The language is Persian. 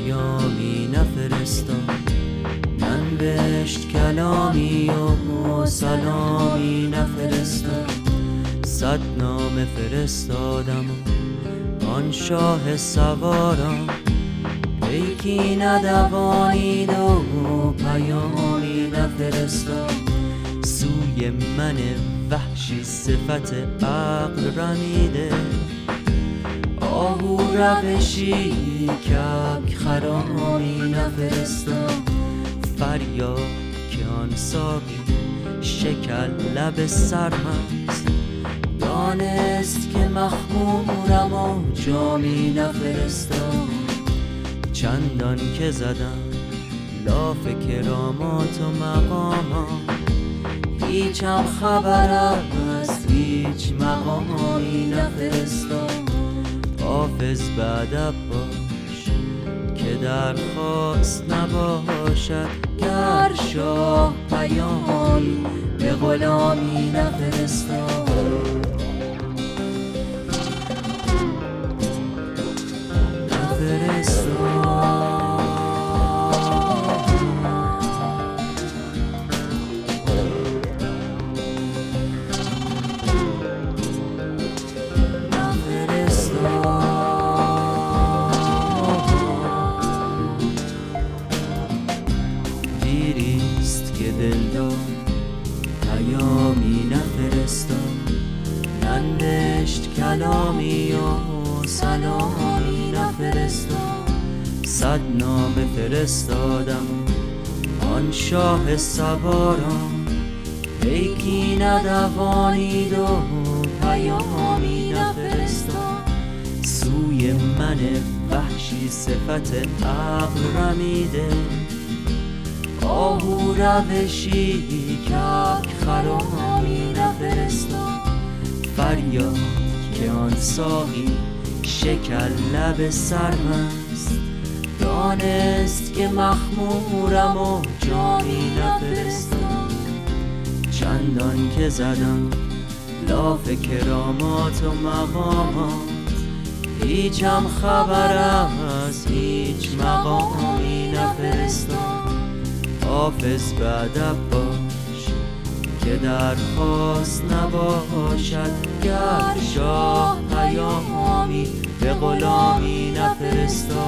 پیامی نفرستاد، ننوشت کلامی و سلامی نفرستاد. 100 نامه فرستادم و آن شاه سوارم پیکی ندوانید و پیامی نفرستاد. سوی من وحشی صفت عقل رمیده، آهو روشی کبک خرامی نفرستاد. فریاد که آن ساقی شکل لب سرمست، دانست که مخمورم و جامی نفرستاد. چندان که زدم لاف کرامات و مقامات، هیچم خبر از هیچ مقامی نفرستاد. حافظ بادب باش که درخواست نباشد، گر شاه پیامی به غلامی نفرستاد. دیریست که دلدار پیامی نفرستاد، ننوشت کلامی و سلامی نفرستاد. 100 نامه فرستادم آن شاه سوارم پیکی ندوانید و پیامی نفرستاد. سوی من وحشی صفت عقل رمیده، آهو روشی کبک خرامی نفرستاد. فریاد که آن ساقی شکل لب سرمست، دانست که مخمورم و جامی نفرستاد. چندان که زدم لاف کرامات و مقامات، هیچم خبر از هیچ مقامی نفرستاد. حافظ بادب باش که درخواست نباشد، گر شاه پیامی به غلامی نفرستاد.